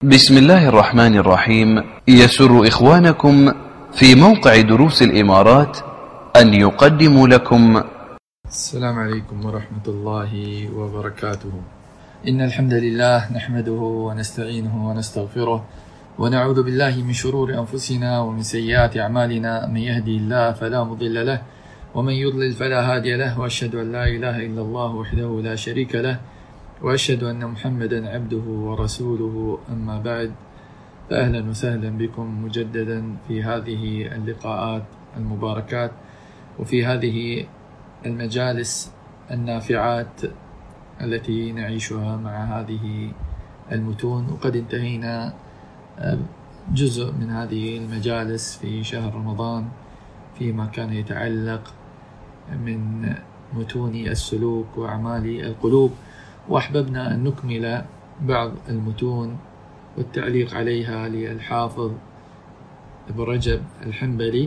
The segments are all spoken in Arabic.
بسم الله الرحمن الرحيم. يسر إخوانكم في موقع دروس الإمارات أن يقدموا لكم السلام عليكم ورحمة الله وبركاته. إن الحمد لله نحمده ونستعينه ونستغفره ونعوذ بالله من شرور أنفسنا ومن سيئات أعمالنا. من يهدي الله فلا مضل له ومن يضلل فلا هادي له، وأشهد أن لا إله إلا الله وحده لا شريك له، وأشهد أن محمدا عبده ورسوله. أما بعد، فأهلا وسهلا بكم مجددا في هذه اللقاءات المباركات وفي هذه المجالس النافعات التي نعيشها مع هذه المتون. وقد انتهينا جزء من هذه المجالس في شهر رمضان فيما كان يتعلق من متون السلوك وأعمال القلوب، وأحببنا أن نكمل بعض المتون والتعليق عليها للحافظ ابن رجب الحنبلي،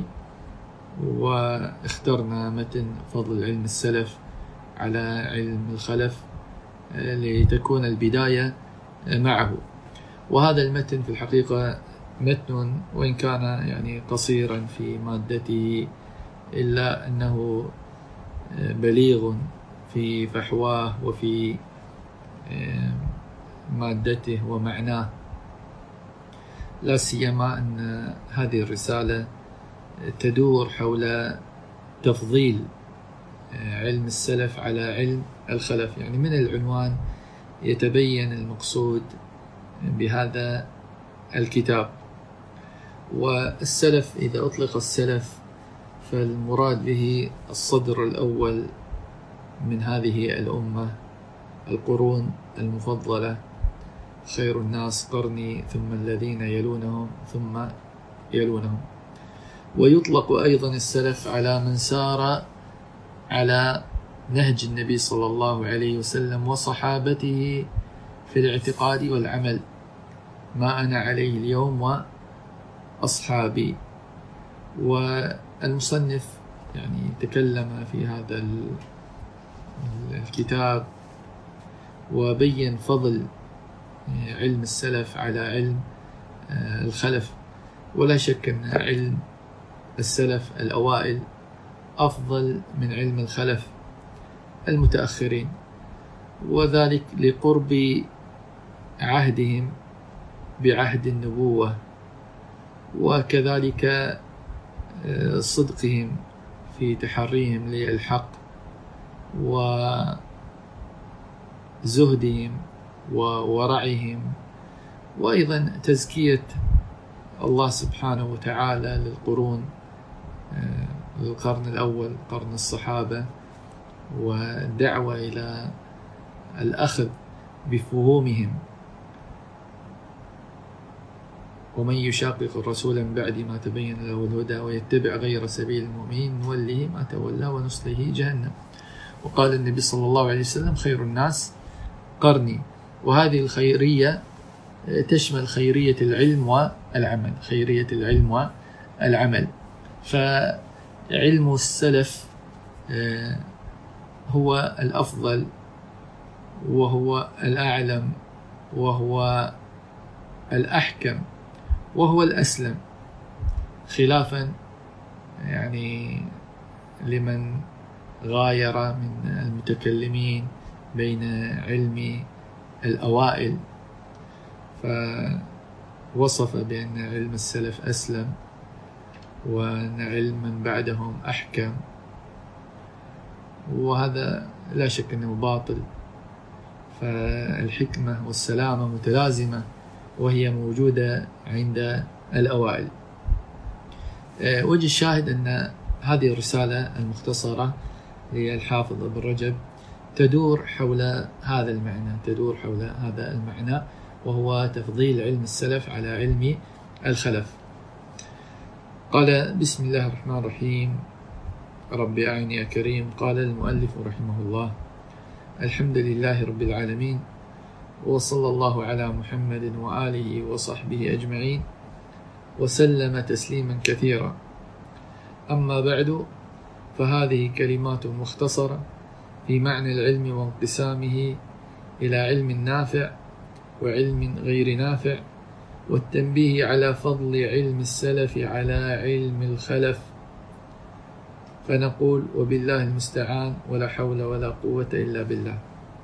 واخترنا متن فضل علم السلف على علم الخلف لتكون البداية معه. وهذا المتن في الحقيقة متن وإن كان يعني قصيرا في مادته، إلا أنه بليغ في فحواه وفي مادته ومعناه، لا سيما أن هذه الرسالة تدور حول تفضيل علم السلف على علم الخلف. يعني من العنوان يتبين المقصود بهذا الكتاب. والسلف إذا أطلق السلف فالمراد به الصدر الأول من هذه الأمة، القرون المفضلة، خير الناس قرني ثم الذين يلونهم ثم يلونهم. ويطلق أيضا السلف على من سار على نهج النبي صلى الله عليه وسلم وصحابته في الاعتقاد والعمل، ما أنا عليه اليوم وأصحابي. والمصنف يعني تكلم في هذا الكتاب وبين فضل علم السلف على علم الخلف. ولا شك أن علم السلف الأوائل أفضل من علم الخلف المتأخرين، وذلك لقرب عهدهم بعهد النبوة، وكذلك صدقهم في تحريهم للحق، وزهدهم وورعهم، وأيضا تزكية الله سبحانه وتعالى للقرون، القرن الأول قرن الصحابة، والدعوة إلى الأخذ بفهومهم. ومن يشاقق الرسول من بعد ما تبين له الهدى ويتبع غير سبيل المؤمنين نوله ما تولى ونصله جهنم. وقال النبي صلى الله عليه وسلم: خير الناس قرني. وهذه الخيرية تشمل خيرية العلم والعمل، خيرية العلم والعمل. فعلم السلف هو الأفضل وهو الأعلم وهو الأحكم وهو الأسلم، خلافا يعني لمن غاير من المتكلمين بين علم الأوائل، فوصف بأن علم السلف أسلم وأن علم من بعدهم أحكم، وهذا لا شك أنه باطل. فالحكمة والسلامة متلازمة وهي موجودة عند الأوائل. وجه الشاهد أن هذه الرسالة المختصرة للحافظ ابن رجب تدور حول هذا المعنى، وهو تفضيل علم السلف على علم الخلف. قال: بسم الله الرحمن الرحيم. رب أعني يا كريم. قال المؤلف رحمه الله: الحمد لله رب العالمين، وصلى الله على محمد وآله وصحبه أجمعين، وسلم تسليما كثيرا. أما بعد، فهذه كلمات مختصرة في معنى العلم وانقسامه إلى علم نافع وعلم غير نافع والتنبيه على فضل علم السلف على علم الخلف، فنقول وبالله المستعان ولا حول ولا قوة إلا بالله.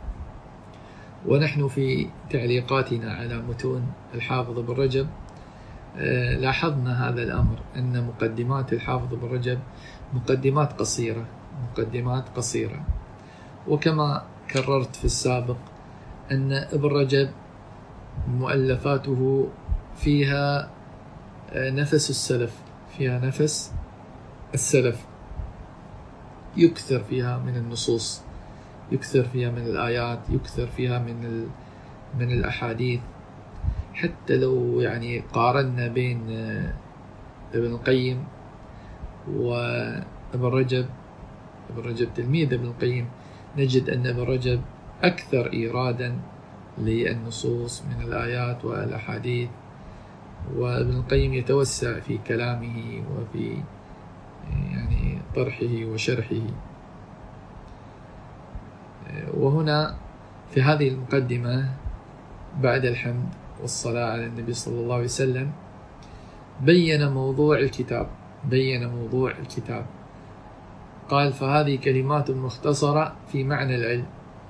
ونحن في تعليقاتنا على متون الحافظ ابن رجب لاحظنا هذا الأمر، أن مقدمات الحافظ ابن رجب مقدمات قصيرة، وكما كررت في السابق أن ابن رجب مؤلفاته فيها نفس السلف، فيها نفس السلف، يكثر فيها من النصوص، يكثر فيها من الآيات، يكثر فيها من الأحاديث. حتى لو يعني قارنا بين ابن القيم وابن رجب، ابن رجب تلميذ ابن القيم، نجد أن ابن رجب أكثر إيرادا للنصوص من الآيات والأحاديث، وابن القيم يتوسع في كلامه وفي يعني طرحه وشرحه. وهنا في هذه المقدمة بعد الحمد والصلاة على النبي صلى الله عليه وسلم بين موضوع الكتاب، قال: فهذه كلمات مختصرة في معنى العلم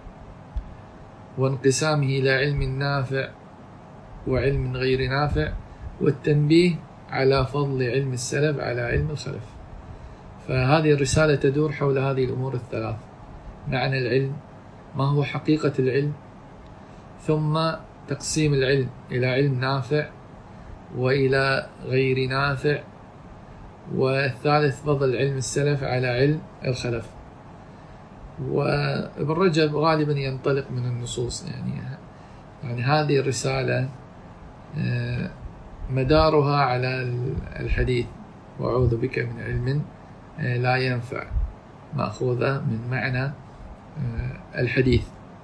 وانقسامه إلى علم نافع وعلم غير نافع، والتنبيه على فضل علم السلف على علم الخلف. فهذه الرسالة تدور حول هذه الأمور الثلاث: معنى العلم، ما هو حقيقة العلم، ثم تقسيم العلم إلى علم نافع وإلى غير نافع، والثالث فضل علم السلف على علم الخلف. وابن رجب غالبا ينطلق من النصوص، يعني هذه الرسالة مدارها على الحديث: وأعوذ بك من علم لا ينفع، مأخوذة من معنى الحديث.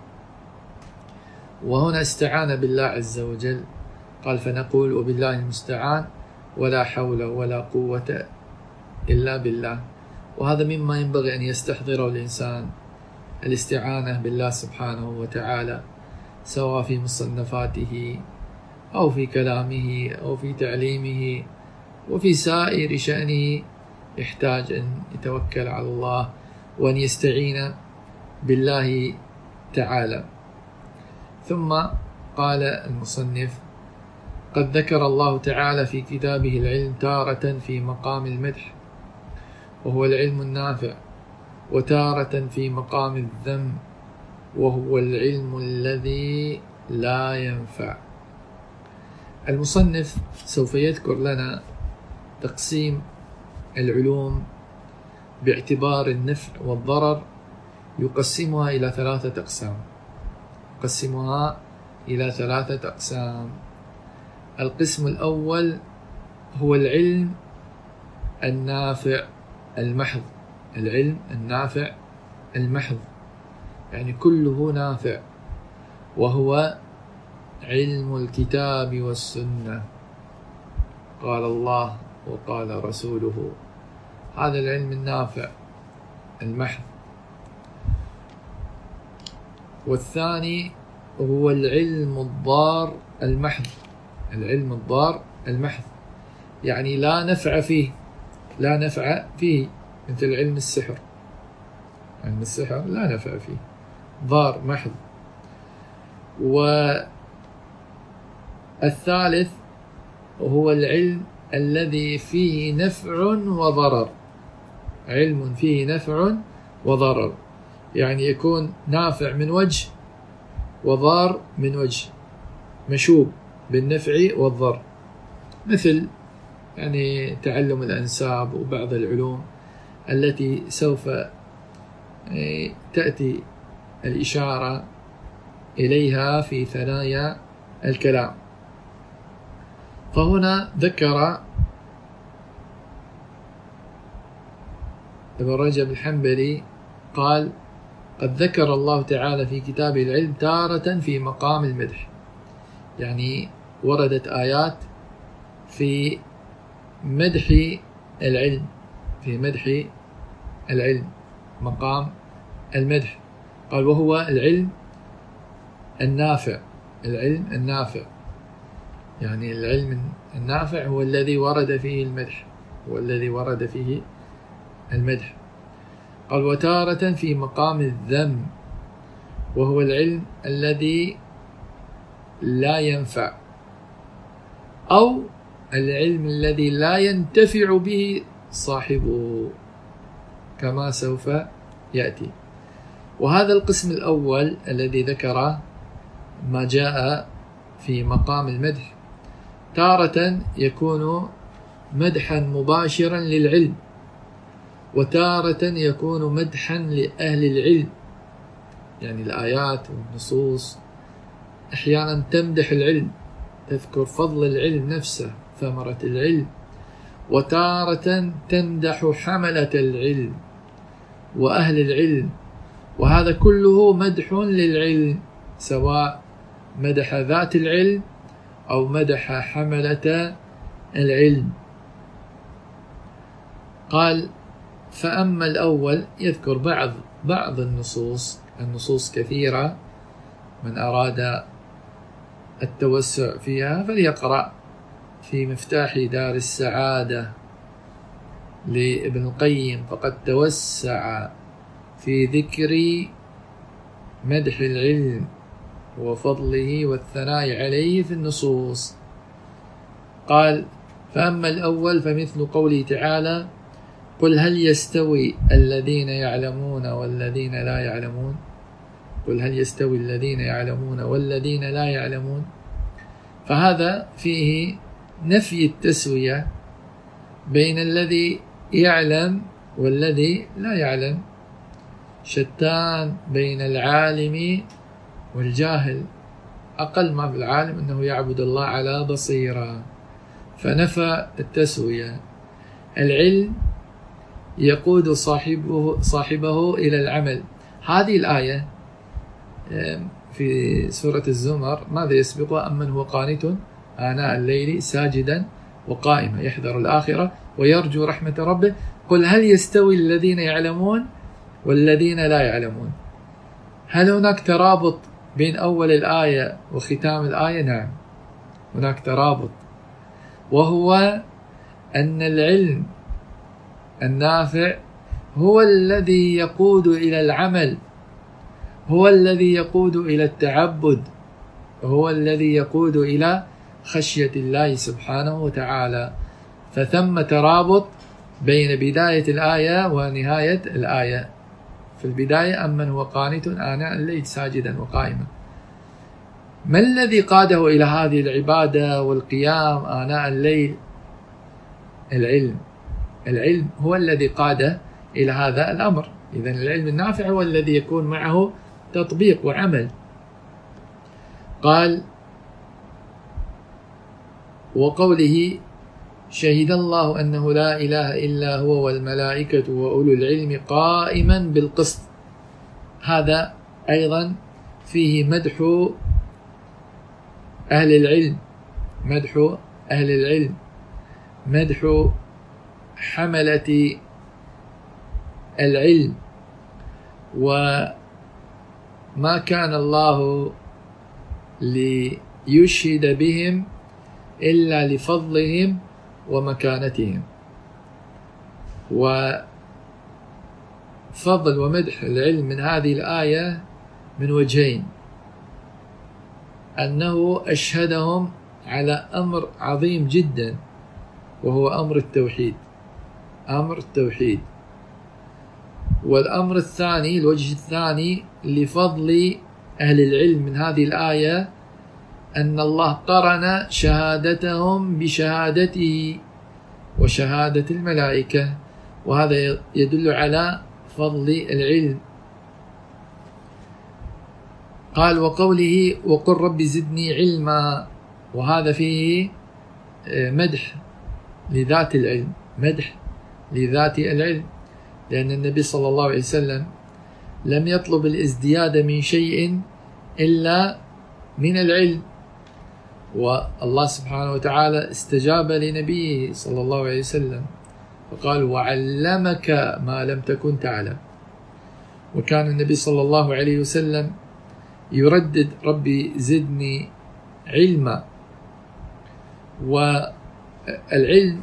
وهنا استعان بالله عز وجل، قال: فنقول وبالله المستعان ولا حول ولا قوة إلا بالله. وهذا مما ينبغي أن يستحضره الإنسان، الاستعانة بالله سبحانه وتعالى، سواء في مصنفاته أو في كلامه أو في تعليمه وفي سائر شأنه، يحتاج أن يتوكل على الله وأن يستعين بالله تعالى. ثم قال المصنف: قد ذكر الله تعالى في كتابه العلم تارة في مقام المدح وهو العلم النافع، وتارة في مقام الذم وهو العلم الذي لا ينفع. المصنف سوف يذكر لنا تقسيم العلوم باعتبار النفع والضرر، يقسمها إلى ثلاثة أقسام. القسم الأول هو العلم النافع المحض، يعني كله نافع، وهو علم الكتاب والسنة، قال الله وقال رسوله، هذا العلم النافع المحض. والثاني هو العلم الضار المحض، يعني لا نفع فيه، مثل علم السحر، لا نفع فيه، ضار محض. والثالث هو العلم الذي فيه نفع وضرر، علم فيه نفع وضرر، يعني يكون نافع من وجه وضار من وجه، مشوب بالنفع والضر، مثل يعني تعلم الأنساب وبعض العلوم التي سوف تأتي الإشارة إليها في ثنايا الكلام. فهنا ذكر ابن رجب الحنبلي قال: قد ذكر الله تعالى في كتابه العلم تارة في مقام المدح، يعني وردت آيات في مدح العلم، مقام المدح، قال: وهو العلم النافع. يعني العلم النافع هو الذي ورد فيه المدح، هو الذي ورد فيه المدح. قال وتارة في مقام الذم، وهو العلم الذي لا ينفع، أو العلم الذي لا ينتفع به صاحبه، كما سوف يأتي. وهذا القسم الأول الذي ذكره ما جاء في مقام المدح تارة يكون مدحا مباشرا للعلم، وتارة يكون مدحا لأهل العلم، يعني الآيات والنصوص أحيانا تمدح العلم، تذكر فضل العلم نفسه، ثمرة العلم، وتارة تمدح حملة العلم وأهل العلم، وهذا كله مدح للعلم، سواء مدح ذات العلم أو مدح حملة العلم. قال فأما الأول يذكر بعض النصوص كثيرة، من أراد التوسع فيها فليقرأ في مفتاح دار السعادة لابن القيم، فقد توسع في ذكر مدح العلم وفضله والثناء عليه في النصوص. قال فأما الأول فمثل قوله تعالى قل هل يستوي الذين يعلمون والذين لا يعلمون، قل هل يستوي الذين يعلمون والذين لا يعلمون، فهذا فيه نفي التسوية بين الذي يعلم والذي لا يعلم، شتان بين العالم والجاهل، أقل ما في العالم أنه يعبد الله على بصيرة، فنفى التسوية. العلم يقود صاحبه إلى العمل. هذه الآية في سورة الزمر ماذا يسبقها؟ أمن هو قانت آناء الليل ساجدا وقائما يحذر الآخرة ويرجو رحمة ربه، قل هل يستوي الذين يعلمون والذين لا يعلمون. هل هناك ترابط بين أول الآية وختام الآية؟ نعم، هناك ترابط، وهو أن العلم النافع هو الذي يقود إلى العمل، هو الذي يقود إلى التعبد، هو الذي يقود إلى خشية الله سبحانه وتعالى. فثم ترابط بين بداية الآية ونهاية الآية. في البداية أمن هو قانت آناء الليل ساجدا وقائما. ما الذي قاده إلى هذه العبادة والقيام آناء الليل؟ العلم هو الذي قاده إلى هذا الأمر. إذن العلم النافع هو الذي يكون معه تطبيق وعمل. قال وقوله شهد الله أنه لا إله إلا هو والملائكة وأولو العلم قائما بالقسط، هذا أيضا فيه مدح أهل العلم، مدح أهل العلم، مدح حملة العلم، وما كان الله ليشهد بهم إلا لفضلهم ومكانتهم. وفضل ومدح العلم من هذه الآية من وجهين: أنه أشهدهم على أمر عظيم جدا، وهو أمر التوحيد، أمر التوحيد. والأمر الثاني، الوجه الثاني لفضل أهل العلم من هذه الآية، أن الله قرن شهادتهم بشهادته وشهادة الملائكة، وهذا يدل على فضل العلم. قال وقوله وقل رب زدني علما، وهذا فيه مدح لذات العلم، مدح لذات العلم، لأن النبي صلى الله عليه وسلم لم يطلب الازدياد من شيء إلا من العلم، والله سبحانه وتعالى استجاب لنبيه صلى الله عليه وسلم فقال وعلمك ما لم تكن تعلم. وكان النبي صلى الله عليه وسلم يردد ربي زدني علما، والعلم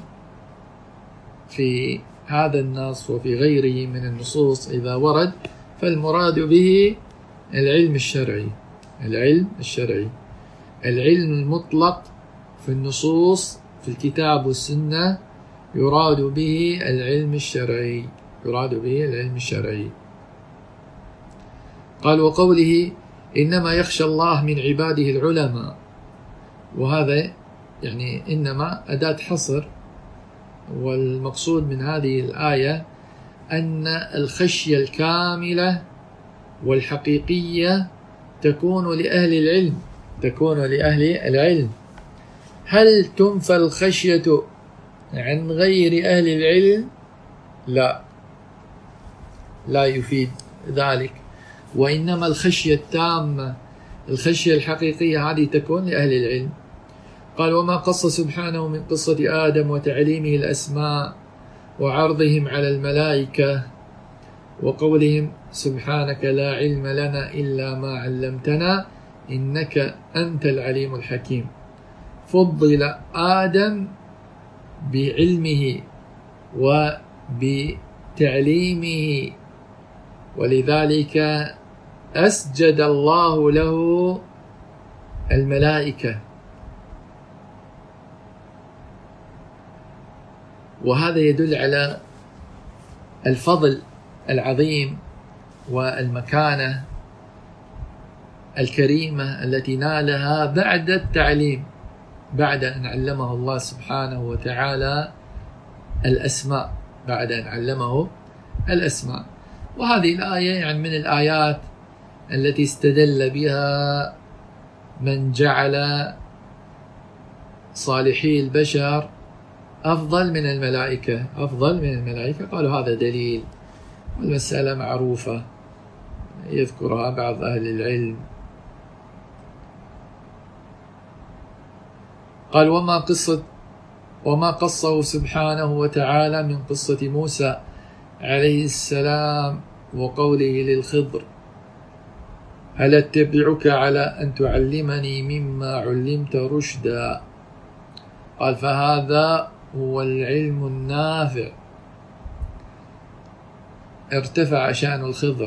في هذا النص وفي غيره من النصوص إذا ورد فالمراد به العلم الشرعي. العلم الشرعي، العلم المطلق في النصوص في الكتاب والسنة يراد به العلم الشرعي، يراد به العلم الشرعي. قال وقوله إنما يخشى الله من عباده العلماء، وهذا يعني إنما أداة حصر، والمقصود من هذه الآية أن الخشية الكاملة والحقيقية تكون لأهل العلم، تكون لأهل العلم. هل تنفى الخشية عن غير أهل العلم؟ لا، لا يفيد ذلك، وإنما الخشية التامة، الخشية الحقيقية هذه تكون لأهل العلم. قال وما قص سبحانه من قصة آدم وتعليمه الأسماء وعرضهم على الملائكة وقولهم سبحانك لا علم لنا إلا ما علمتنا إنك أنت العليم الحكيم. فضل آدم بعلمه وبتعليمه، ولذلك أسجد الله له الملائكة، وهذا يدل على الفضل العظيم والمكانة الكريمة التي نالها بعد التعليم، بعد أن علمه الله سبحانه وتعالى الأسماء، بعد أن علمه الأسماء. وهذه الآية يعني من الآيات التي استدل بها من جعل صالحي البشر أفضل من الملائكة، أفضل من الملائكة، قالوا هذا دليل، والمسألة معروفة يذكرها بعض أهل العلم. قال وما قصه سبحانه وتعالى من قصة موسى عليه السلام وقوله للخضر هل أتبعك على أن تعلمني مما علمت رشدا. قال فهذا هو العلم النافع، ارتفع شأن الخضر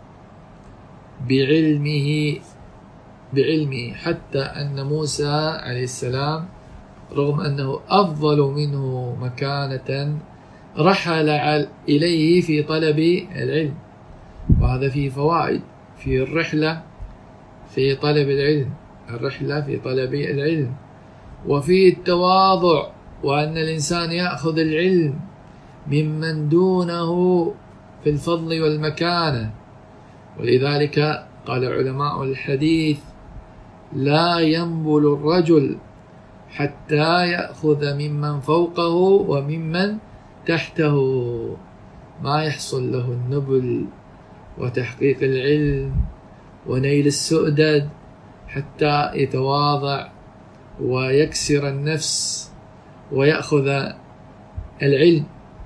بعلمه حتى أن موسى عليه السلام رغم أنه أفضل منه مكانة رحل إليه في طلب العلم. وهذا فيه فوائد في الرحلة في طلب العلم، الرحلة في طلب العلم، وفي التواضع، وأن الإنسان يأخذ العلم ممن دونه في الفضل والمكانة. ولذلك قال علماء الحديث لا ينبل الرجل حتى يأخذ ممن فوقه وممن تحته، ما يحصل له النبل وتحقيق العلم ونيل السؤدد حتى يتواضع ويكسر النفس ويأخذ العلم.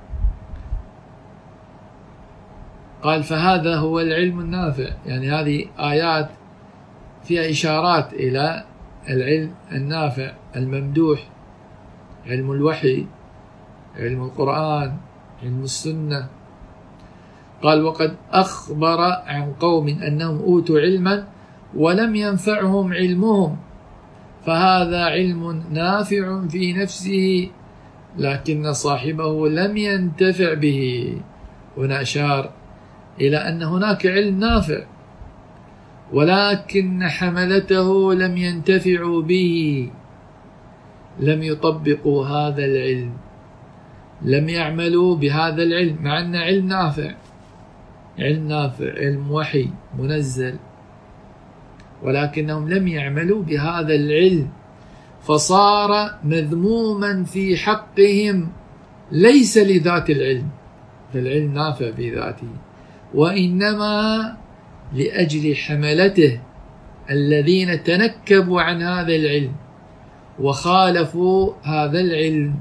قال فهذا هو العلم النافع، يعني هذه آيات فيها إشارات إلى العلم النافع الممدوح، علم الوحي، علم القرآن، علم السنة. قال وقد أخبر عن قوم أنهم أوتوا علما ولم ينفعهم علمهم، فهذا علم نافع في نفسه لكن صاحبه لم ينتفع به. هنا أشار إلى أن هناك علم نافع ولكن حملته لم ينتفعوا به، لم يطبقوا هذا العلم، لم يعملوا بهذا العلم، مع أن علم نافع، علم نافع، علم وحي منزل، ولكنهم لم يعملوا بهذا العلم، فصار مذموما في حقهم ليس لذات العلم، فالعلم نافع بذاته، وإنما لأجل حملته الذين تنكبوا عن هذا العلم وخالفوا هذا العلم.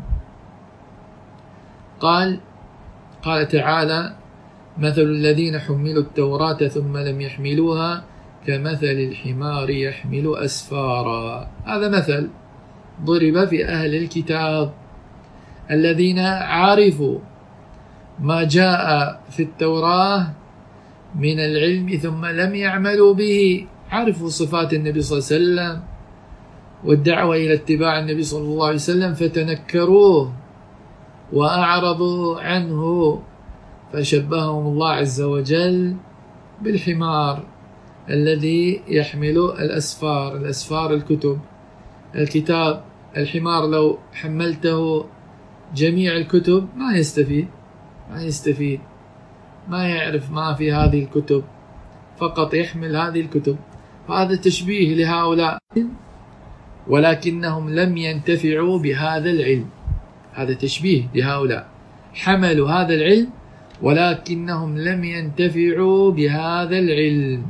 قال تعالى مثل الذين حملوا التوراة ثم لم يحملوها كمثل الحمار يحمل أسفارا. هذا مثل ضرب في أهل الكتاب الذين عرفوا ما جاء في التوراة من العلم ثم لم يعملوا به، عرفوا صفات النبي صلى الله عليه وسلم والدعوة إلى اتباع النبي صلى الله عليه وسلم فتنكروه وأعرضوا عنه، فشبههم الله عز وجل بالحمار الذي يحمل الأسفار الكتاب. الحمار لو حملته جميع الكتب ما يستفيد، ما يعرف ما في هذه الكتب، فقط يحمل هذه الكتب. هذا تشبيه لهؤلاء، ولكنهم لم ينتفعوا بهذا العلم. هذا تشبيه لهؤلاء، حملوا هذا العلم ولكنهم لم ينتفعوا بهذا العلم.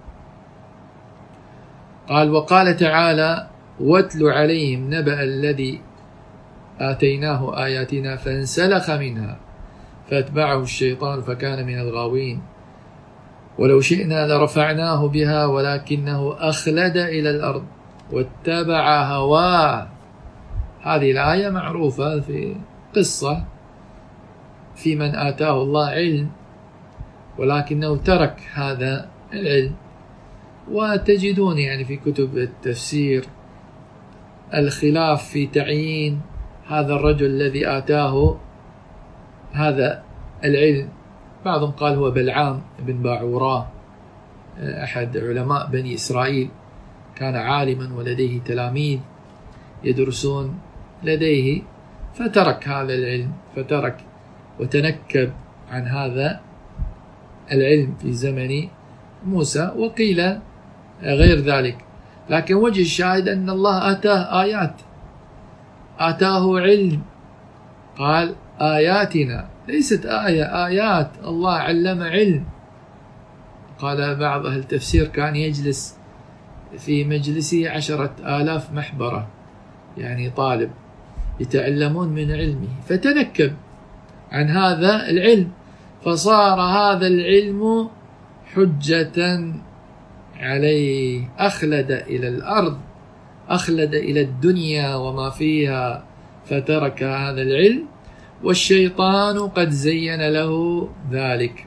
قال: وقال تعالى: واتل عليهم نبأ الذي آتيناه آياتنا فانسلخ منها فاتبعه الشيطان فكان من الغاوين ولو شئنا لرفعناه بها ولكنه أخلد إلى الأرض واتبع هواه. هذه الآية معروفة في قصة في من آتاه الله علم ولكنه ترك هذا العلم. وتجدون يعني في كتب التفسير الخلاف في تعيين هذا الرجل الذي آتاه هذا العلم. بعضهم قال هو بلعام بن باعوراه، أحد علماء بني إسرائيل، كان عالما ولديه تلاميذ يدرسون لديه، فترك هذا العلم، وتنكب عن هذا العلم في زمن موسى. وقيل غير ذلك، لكن وجه الشاهد أن الله آتاه آيات، آتاه علم. قال: آياتنا، ليست آيات، الله علم علم. قال بعض أهل التفسير كان يجلس في مجلسه 10,000 محبرة، يعني طالب يتعلمون من علمه، فتنكب عن هذا العلم فصار هذا العلم حجة عليه، أخلد إلى الأرض، أخلد إلى الدنيا وما فيها، فترك هذا العلم والشيطان قد زين له ذلك.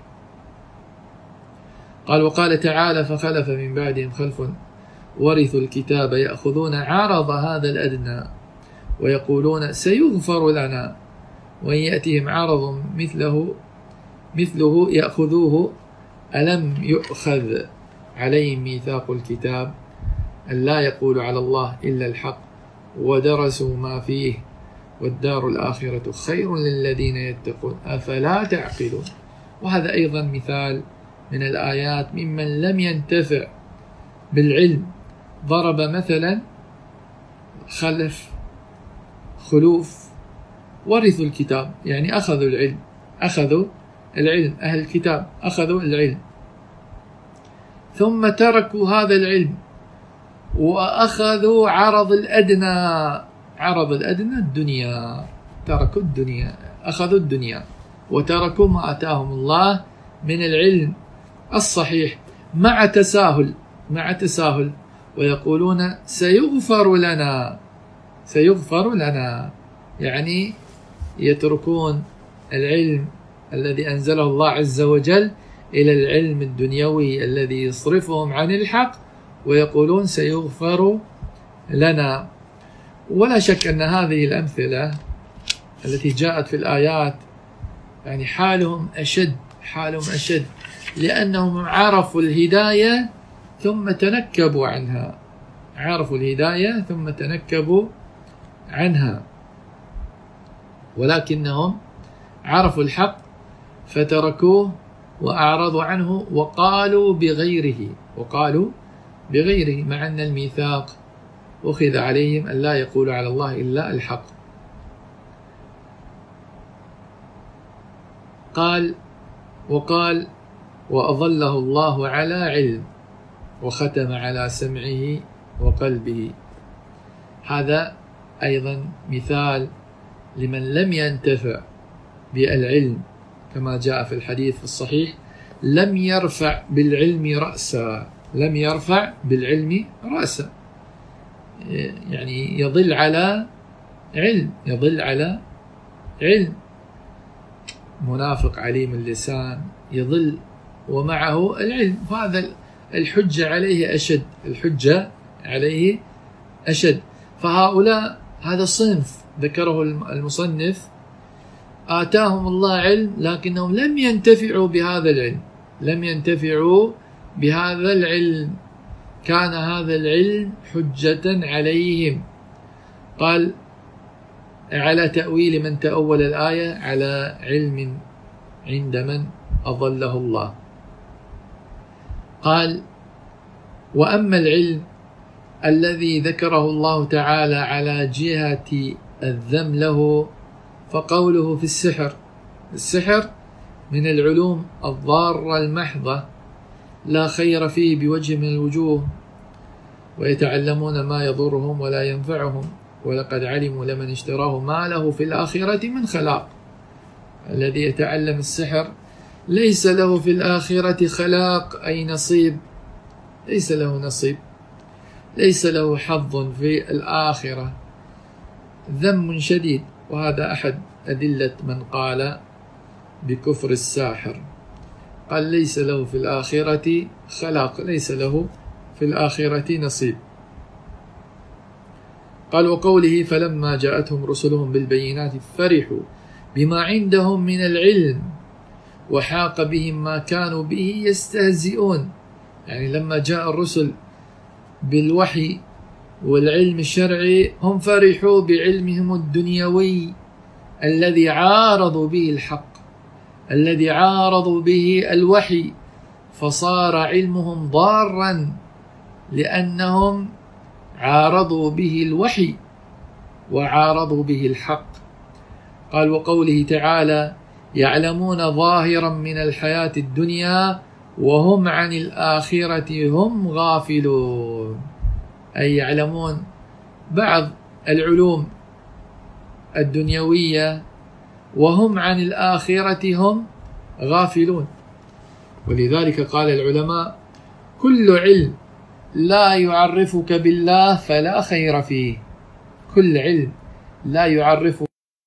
قال: وقال تعالى: فخلف من بعدهم خلف ورثوا الكتاب يأخذون عرض هذا الأدنى ويقولون سيغفر لنا وإن يأتهم عرض مثله يأخذوه ألم يؤخذ عليهم ميثاق الكتاب أن لا يقول على الله إلا الحق ودرسوا ما فيه والدار الآخرة خير للذين يتقون أفلا تعقلون. وهذا أيضا مثال من الآيات ممن لم ينتفع بالعلم. ضرب مثلا خلوف ورثوا الكتاب، يعني أخذوا العلم، أهل الكتاب أخذوا العلم ثم تركوا هذا العلم وأخذوا عرض الأدنى الدنيا، تركوا الدنيا، أخذوا الدنيا وتركوا ما آتاهم الله من العلم الصحيح مع تساهل ويقولون سيغفر لنا، يعني يتركون العلم الذي أنزله الله عز وجل إلى العلم الدنيوي الذي يصرفهم عن الحق ويقولون سيغفر لنا. ولا شك أن هذه الأمثلة التي جاءت في الآيات يعني حالهم أشد، لأنهم عرفوا الهداية ثم تنكبوا عنها، ولكنهم عرفوا الحق فتركوه وأعرضوا عنه وقالوا بغيره مع أن الميثاق أخذ عليهم أن لا يقولوا على الله إلا الحق. وقال وأظله الله على علم وختم على سمعه وقلبه. هذا أيضا مثال لمن لم ينتفع بالعلم، كما جاء في الحديث في الصحيح: لم يرفع بالعلم رأسا، يعني يضل على علم. منافق عليم اللسان يضل ومعه العلم، فهذا الحجة عليه أشد. فهؤلاء هذا صنف ذكره المصنف آتاهم الله علم لكنهم لم ينتفعوا بهذا العلم، كان هذا العلم حجة عليهم. قال على تأويل من تأول الآية على علم عند من أضله الله. قال وأما العلم الذي ذكره الله تعالى على جهة الذم له فقوله في السحر من العلوم الضارة المحضة لا خير فيه بوجه من الوجوه، ويتعلمون ما يضرهم ولا ينفعهم، ولقد علموا لمن اشتراه ما له في الآخرة من خلاق. الذي يتعلم السحر ليس له في الآخرة خلاق أي نصيب، ليس له حظ في الآخرة، ذم شديد. وهذا أحد أدلة من قال بكفر الساحر، قال ليس له في الآخرة خلاق، ليس له في الآخرة نصيب. قال وقوله فلما جاءتهم رسلهم بالبينات فرحوا بما عندهم من العلم وحاق بهم ما كانوا به يستهزئون. يعني لما جاء الرسل بالوحي والعلم الشرعي هم فرحوا بعلمهم الدنيوي الذي عارضوا به الحق، الذي عارضوا به الوحي، فصار علمهم ضارا لأنهم عارضوا به الوحي وعارضوا به الحق. قال وقوله تعالى يعلمون ظاهرا من الحياة الدنيا وهم عن الآخرة هم غافلون، أي يعلمون بعض العلوم الدنيوية وهم عن الآخرة هم غافلون. ولذلك قال العلماء كل علم لا يعرفك بالله فلا خير فيه. كل علم لا يعرفك،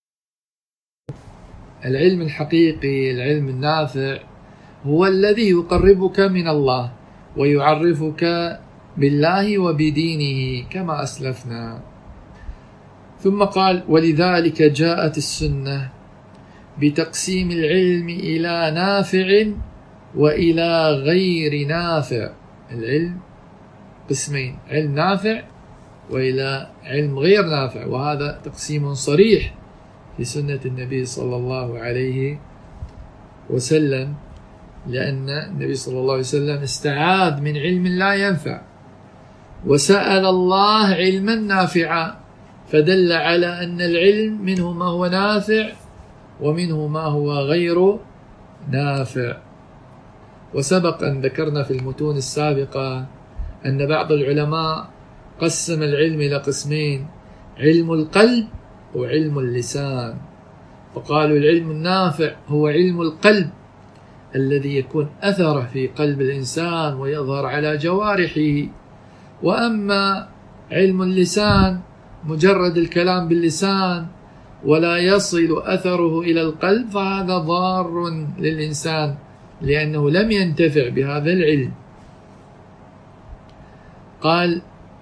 العلم الحقيقي العلم النافع هو الذي يقربك من الله ويعرفك بالله وبدينه كما أسلفنا. ثم قال ولذلك جاءت السنة بتقسيم العلم إلى نافع وإلى غير نافع. العلم قسمين، علم نافع وإلى علم غير نافع، وهذا تقسيم صريح في سنة النبي صلى الله عليه وسلم، لأن النبي صلى الله عليه وسلم استعاذ من علم لا ينفع وسأل الله علما نافعا، فدل على أن العلم منه ما هو نافع ومنه ما هو غير نافع. وسبق أن ذكرنا في المتون السابقة أن بعض العلماء قسم العلم إلى قسمين، علم القلب وعلم اللسان، فقالوا العلم النافع هو علم القلب الذي يكون أثره في قلب الإنسان ويظهر على جوارحه، وأما علم اللسان مجرد الكلام باللسان ولا يصل أثره إلى القلب فهذا ضار للإنسان لأنه لم ينتفع بهذا العلم. قال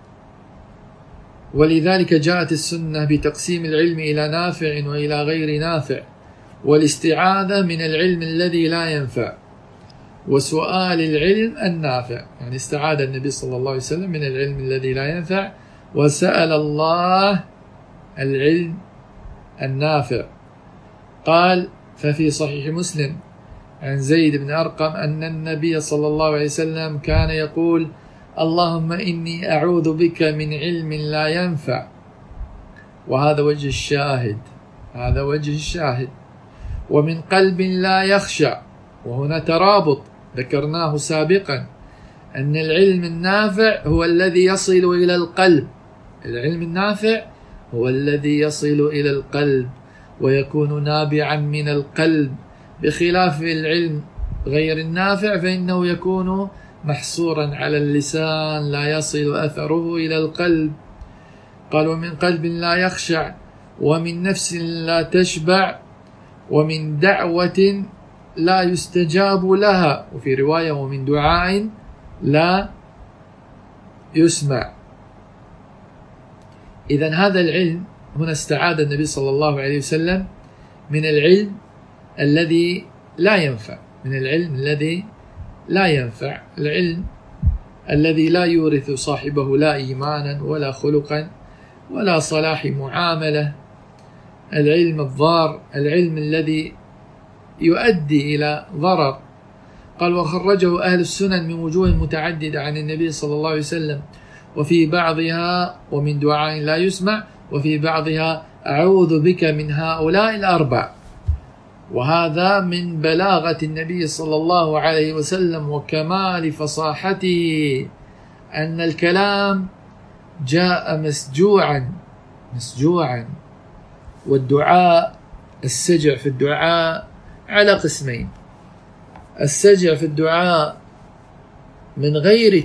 ولذلك جاءت السنة بتقسيم العلم إلى نافع وإلى غير نافع، والاستعاذة من العلم الذي لا ينفع، وسؤال العلم النافع، يعني استعاذ النبي صلى الله عليه وسلم من العلم الذي لا ينفع وسأل الله العلم النافع. قال ففي صحيح مسلم عن زيد بن أرقم أن النبي صلى الله عليه وسلم كان يقول اللهم إني أعوذ بك من علم لا ينفع، وهذا وجه الشاهد، هذا وجه الشاهد، ومن قلب لا يخشع، وهنا ترابط ذكرناه سابقا أن العلم النافع هو الذي يصل إلى القلب، العلم النافع هو الذي يصل إلى القلب ويكون نابعا من القلب، بخلاف العلم غير النافع فإنه يكون محصورا على اللسان لا يصل أثره إلى القلب. قال ومن قلب لا يخشع، ومن نفس لا تشبع، ومن دعوة لا يستجاب لها، وفي رواية ومن دعاء لا يسمع. إذن هذا العلم هنا استعاد النبي صلى الله عليه وسلم من العلم الذي لا ينفع، من العلم الذي لا ينفع، العلم الذي لا يورث صاحبه لا إيمانا ولا خلقا ولا صلاح معاملة، العلم الضار، العلم الذي يؤدي إلى ضرر. قال وخرجه أهل السنن من وجوه متعددة عن النبي صلى الله عليه وسلم، وفي بعضها ومن دعاء لا يسمع، وفي بعضها أعوذ بك من هؤلاء الأربع. وهذا من بلاغة النبي صلى الله عليه وسلم وكمال فصاحته، أن الكلام جاء مسجوعا، والدعاء السجع في الدعاء على قسمين: السجع في الدعاء من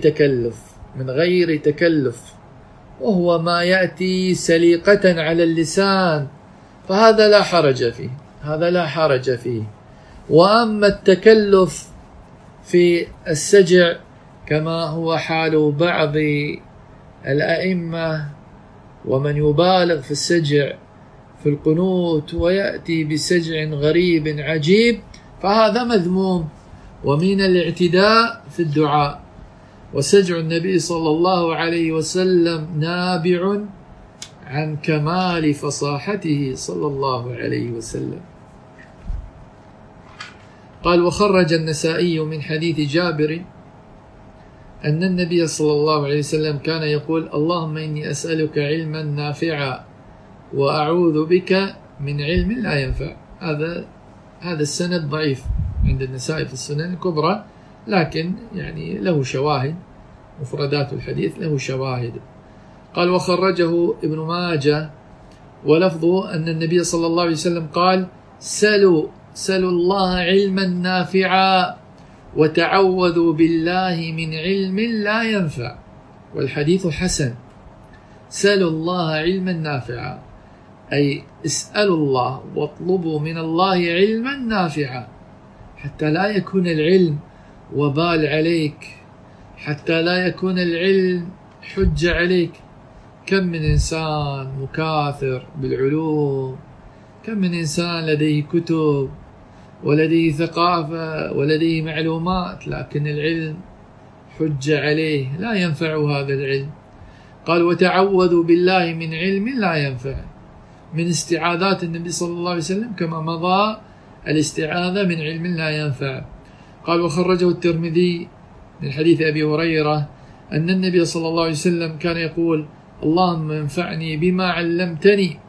غير تكلف، وهو ما يأتي سليقة على اللسان، فهذا لا حرج فيه، وأما التكلف في السجع كما هو حال بعض الأئمة ومن يبالغ في السجع في القنوت ويأتي بسجع غريب عجيب، فهذا مذموم ومن الاعتداء في الدعاء. وسجع النبي صلى الله عليه وسلم نابع عن كمال فصاحته صلى الله عليه وسلم. قال وخرج النسائي من حديث جابر أن النبي صلى الله عليه وسلم كان يقول اللهم إني أسألك علما نافعا وأعوذ بك من علم لا ينفع. هذا السند ضعيف عند النسائي في السنن الكبرى، لكن يعني له شواهد، مفردات الحديث له شواهد. قال وخرجه ابن ماجه ولفظه أن النبي صلى الله عليه وسلم قال سلوا الله علما نافعا وتعوذوا بالله من علم لا ينفع، والحديث حسن. سلوا الله علما نافعا أي اسألوا الله واطلبوا من الله علما نافعا، حتى لا يكون العلم وبال عليك، حتى لا يكون العلم حجة عليك. كم من إنسان مكاثر بالعلوم، كم من إنسان لديه كتب ولديه ثقافة ولديه معلومات، لكن العلم حجة عليه، لا ينفع هذا العلم. قال وتعوذوا بالله من علم لا ينفع، من استعاذات النبي صلى الله عليه وسلم كما مضى الاستعاذة من علم لا ينفع. قال وخرجه الترمذي من حديث أبي هريرة أن النبي صلى الله عليه وسلم كان يقول اللهم انفعني بما علمتني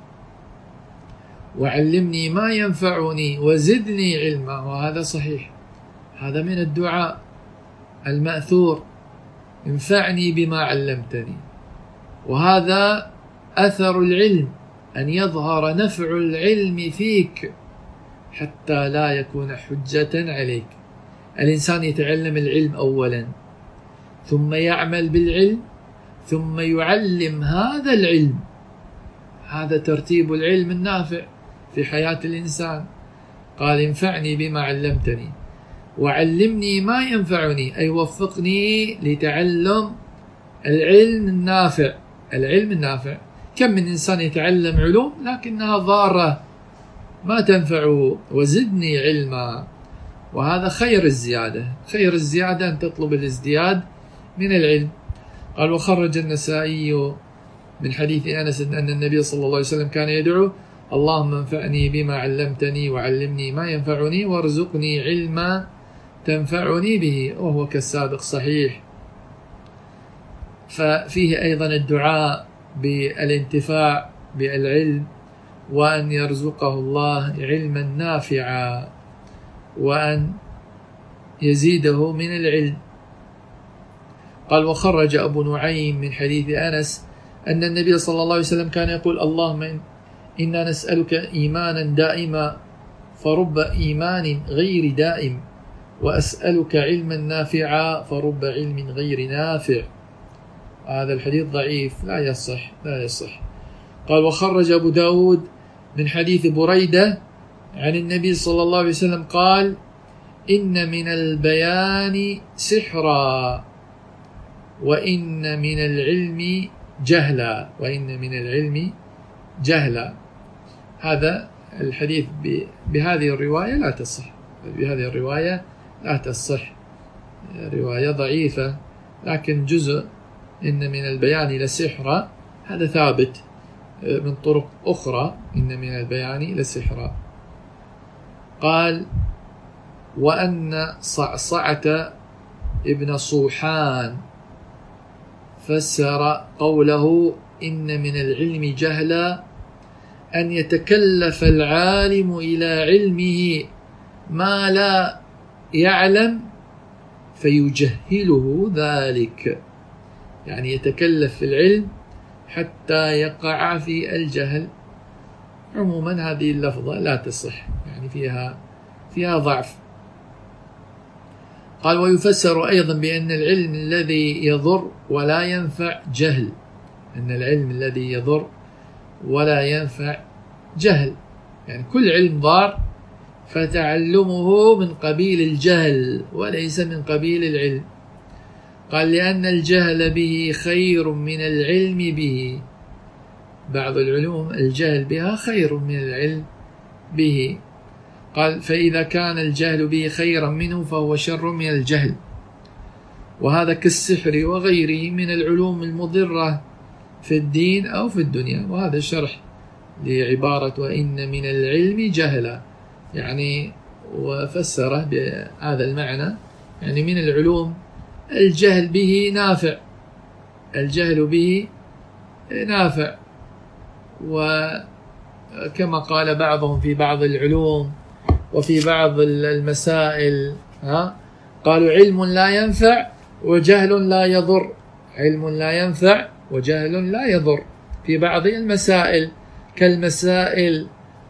وعلمني ما ينفعني وزدني علما. وهذا صحيح، هذا من الدعاء المأثور، انفعني بما علمتني. وهذا أثر العلم، أن يظهر نفع العلم فيك حتى لا يكون حجة عليك. الإنسان يتعلم العلم أولا، ثم يعمل بالعلم، ثم يعلم هذا العلم. هذا ترتيب العلم النافع في حياة الإنسان. قال انفعني بما علمتني وعلمني ما ينفعني، أي وفقني لتعلم العلم النافع. العلم النافع، كم من إنسان يتعلم علوم لكنها ضارة ما تنفعه. وزدني علما، وهذا خير الزيادة أن تطلب الازدياد من العلم. قال وخرج النسائي من حديث أنس أن النبي صلى الله عليه وسلم كان يدعو اللهم انفعني بما علمتني وعلمني ما ينفعني وارزقني علما تنفعني به، وهو كالسابق صحيح. ففيه أيضا الدعاء بالانتفاع بالعلم، وأن يرزقه الله علما نافعا، وأن يزيده من العلم. قال وخرج أبو نعيم من حديث أنس أن النبي صلى الله عليه وسلم كان يقول اللهم إنا نسألك إيمانا دائما فرب إيمان غير دائم، وأسألك علما نافعا فرب علم غير نافع. هذا الحديث ضعيف، لا يصح. قال وخرج أبو داود من حديث بريدة عن النبي صلى الله عليه وسلم قال إن من البيان سحرا وإن من العلم جهلا هذا الحديث بهذه الرواية لا تصح، رواية ضعيفة، لكن جزء إن من البيان لسحرا هذا ثابت من طرق أخرى، إن من البيان لسحرا. قال وأن صعصعة ابن صوحان فسر قوله إن من العلم جهلا أن يتكلف العالم إلى علمه ما لا يعلم فيجهله ذلك، يعني يتكلف في العلم حتى يقع في الجهل. عموما هذه اللفظة لا تصح، يعني فيها ضعف. قال ويفسر أيضا بأن العلم الذي يضر ولا ينفع جهل، أن العلم الذي يضر ولا ينفع جهل، يعني كل علم ضار فتعلمه من قبيل الجهل وليس من قبيل العلم. قال لأن الجهل به خير من العلم به، بعض العلوم الجهل بها خير من العلم به. قال فإذا كان الجهل به خيرا منه فهو شر من الجهل، وهذا كالسحر وغيره من العلوم المضرة في الدين أو في الدنيا. وهذا شرح لعبارة وإن من العلم جهلا، يعني وفسره بهذا المعنى، يعني من العلوم الجهل به نافع، وكما قال بعضهم في بعض العلوم وفي بعض المسائل قالوا علم لا ينفع وجهل لا يضر، علم لا ينفع وجهل لا يضر في بعض المسائل كالمسائل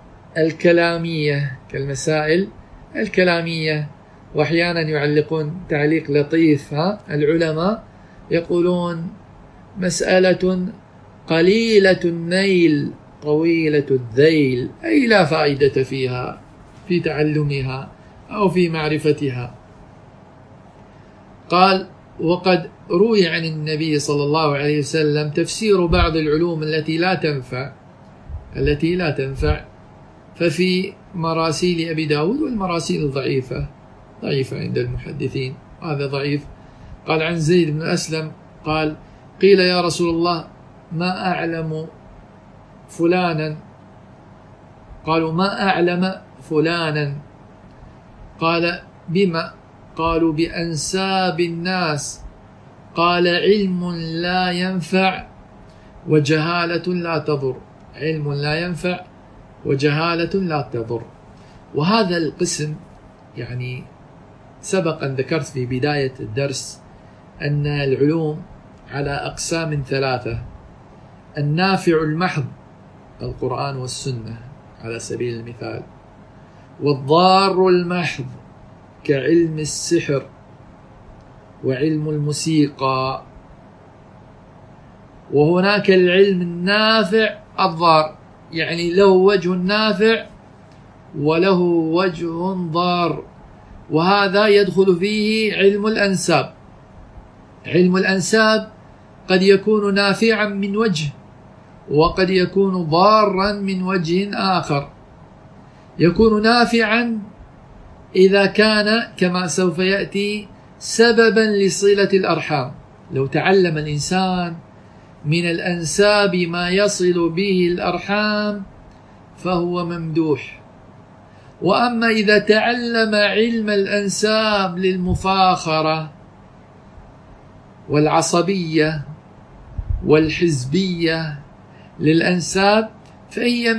الكلامية. وأحيانا يعلقون تعليق لطيف العلماء يقولون مسألة قليلة النيل طويلة الذيل، أي لا فائدة فيها في تعلمها أو في معرفتها. قال وقد روي عن النبي صلى الله عليه وسلم تفسير بعض العلوم التي لا تنفع ففي مراسيل أبي داود، والمراسيل ضعيفة عند المحدثين، هذا ضعيف. قال عن زيد بن أسلم قال قيل يا رسول الله ما أعلم فلانا، قالوا ما أعلم فلانا، قال بما؟ قالوا بأنساب الناس، قال علم لا ينفع وجهالة لا تضر، علم لا ينفع وجهالة لا تضر. وهذا القسم يعني سبق أن ذكرت في بداية الدرس أن العلوم على أقسام ثلاثة: النافع المحض القرآن والسنة على سبيل المثال، والضار المحض كعلم السحر وعلم الموسيقى، وهناك العلم النافع الضار، يعني له وجه نافع وله وجه ضار، وهذا يدخل فيه علم الأنساب. علم الأنساب قد يكون نافعا من وجه وقد يكون ضارا من وجه آخر. يكون نافعا إذا كان كما سوف يأتي سببا لصلة الأرحام، لو تعلم الإنسان من الأنساب ما يصل به الأرحام فهو ممدوح. وأما إذا تعلم علم الأنساب للمفاخرة والعصبية والحزبية للأنساب فهي